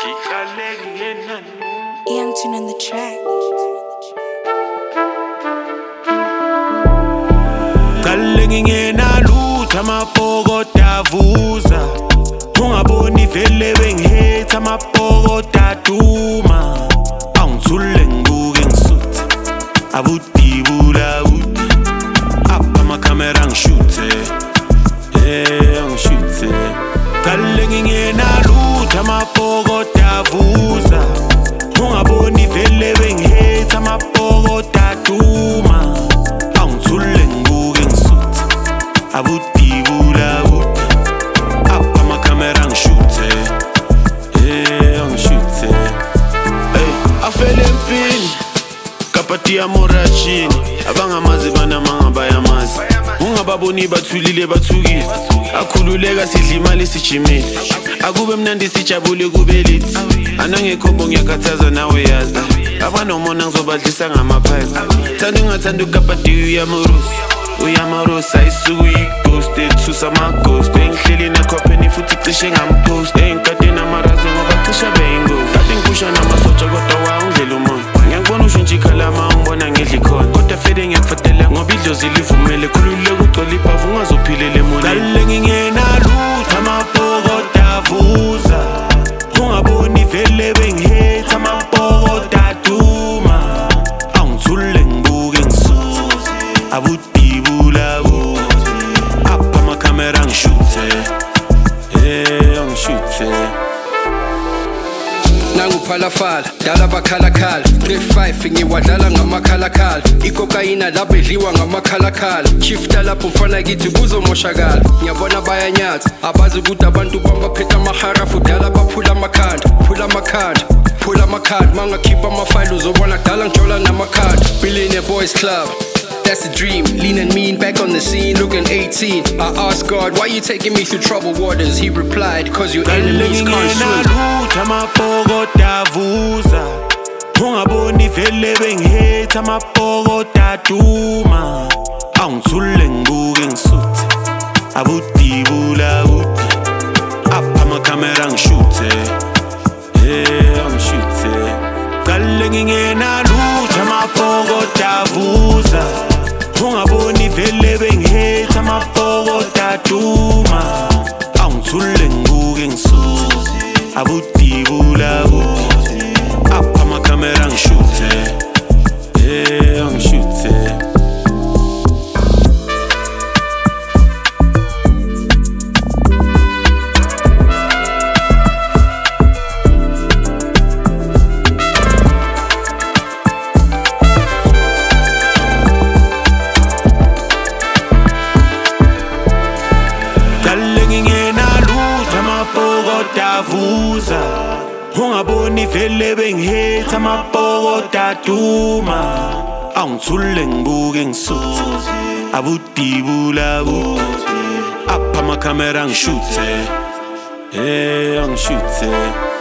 Young Tune on the track. Kalengingena lutho amapokota avuza ungaboni vele bengihate amapokota aduma awungithule ngibuke ngisuthe abudibula buti apha amakhamera ngishuthe ngishuthe kalengingena lutho amapokota avuza ungaboni vele bengihate amapokota aduma awungithule ngibuke ngisuthe abudibula buti apha amakhamera ngishuthe ngishuthe afele empini kapatia morachini abangamazi banamanga bayamazi ungababoni bathulile bathukile akhululeka sidla imali sijimile akube mnandi sijabule kube lithi anangekhombo ngiyakhathaza nawe yazi abanomona ngizobadlisa ngamaphayiphi thanda ungathanda ukapatia uyamarusa isuku yi-ghost ethusa ama-ghost engihleli nakhopheni futhi cishe ngampost engikade namarazo ngoba cisha beyingozi kade ngiphusha namasotsha kodwa wawungidlela umoya ngiyakubona usho nje ikhalama ungibona ngidla ikhona kodwa fele ngiyakufatela ngoba idlozi livumele khululeka ugcwala ibhavu ungazophilela emoneni kalengingena lutho amapokota avuza ungaboni vele bengihate amapokota aduma awungithule ngibuke ngisuthe abudibula buti apha amakhamera ngishuthe ngishuthe nanguphalafala dala bakhalakhala 35 ngiwadlala ngamakhalakhala ikokayina lapho edliwa ngamakhalakhala shifta lapho mfana kithi kuzomoshakala ngiyabona bayanyatha abazi ukuthi abantu bambaphethe amaharafu dala baphula amakhanda mangakhipha amafayili uzobona dala ngijola namakhanda Billionaire Boys Club. That's the dream, lean and mean, back on the scene, looking 18. I asked God, why you taking me through troubled waters? He replied, cause your enemies can't swim. Lutho amapokota avuza ungaboni vele bengihate amapokota aduma awungithule ngibuke ngisuthe abudibula buti apha amakhamera ngishuthe ngishuthe kalengingena lutho amapokota avuza ungaboni vele bengihate amapokota aduma awungithule ngibuke ngisuthe abudibula buti apha amakhamera ngishuthe ngishuthe avuza ungaboni vele bengihate amapokota aduma awungithule ngibuke ngisuthe abudibula buti apha amakhamera ngishuthe ngishuthe